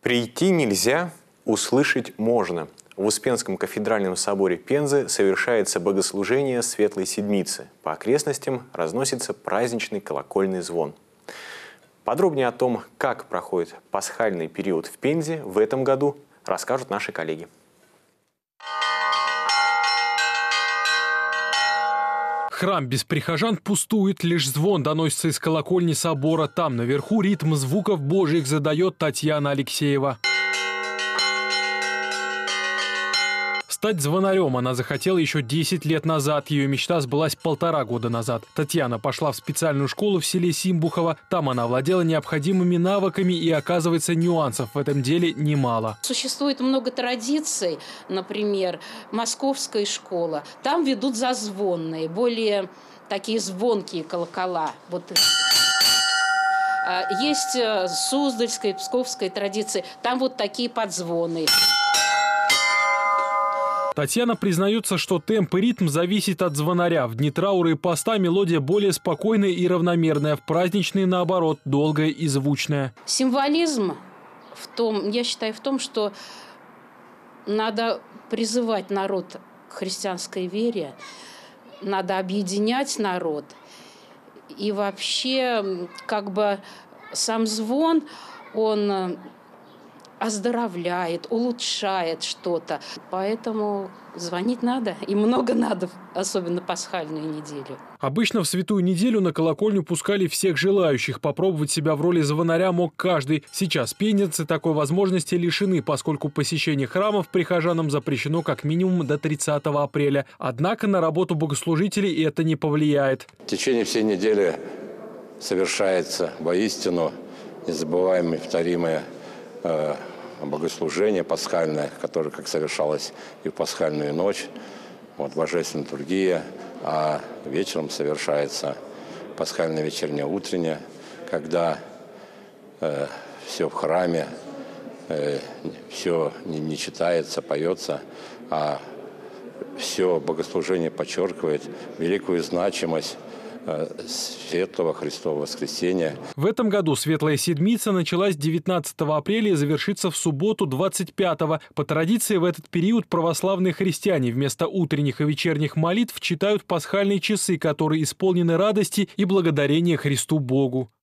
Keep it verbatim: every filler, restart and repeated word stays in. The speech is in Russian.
Прийти нельзя, услышать можно. В Успенском кафедральном соборе Пензы совершается богослужение Светлой Седмицы. По окрестностям разносится праздничный колокольный звон. Подробнее о том, как проходит пасхальный период в Пензе в этом году, расскажут наши коллеги. Храм без прихожан пустует, лишь звон доносится из колокольни собора. Там, наверху, ритм звуков Божьих задает Татьяна Алексеева. Стать звонарем она захотела еще десять лет назад. Ее мечта сбылась полтора года назад. Татьяна пошла в специальную школу в селе Симбухово. Там она владела необходимыми навыками, и, оказывается, нюансов в этом деле немало. Существует много традиций, например, московская школа. Там ведут зазвонные, более такие звонкие колокола. Вот. Есть суздальская, псковская традиция. Там вот такие подзвоны. Татьяна признается, что темп и ритм зависит от звонаря. В дни траура и поста мелодия более спокойная и равномерная. В праздничные, наоборот, долгая и звучная. Символизм в том, я считаю, в том, что надо призывать народ к христианской вере, надо объединять народ. И вообще, как бы сам звон, он оздоровляет, улучшает что-то. Поэтому звонить надо, и много надо, особенно пасхальную неделю. Обычно в святую неделю на колокольню пускали всех желающих. Попробовать себя в роли звонаря мог каждый. Сейчас пензенцы такой возможности лишены, поскольку посещение храмов прихожанам запрещено как минимум до тридцатого апреля. Однако на работу богослужителей это не повлияет. В течение всей недели совершается воистину незабываемое, повторимое э, богослужение пасхальное, которое как совершалось и в пасхальную ночь, вот, божественная литургия, а вечером совершается пасхальная вечерняя утренняя, когда э, все в храме, э, все не, не читается, поется, а все богослужение подчеркивает великую значимость Светлого Христового воскресения. В этом году Светлая Седмица началась девятнадцатого апреля и завершится в субботу двадцать пятого. По традиции в этот период православные христиане вместо утренних и вечерних молитв читают пасхальные часы, которые исполнены радости и благодарения Христу Богу.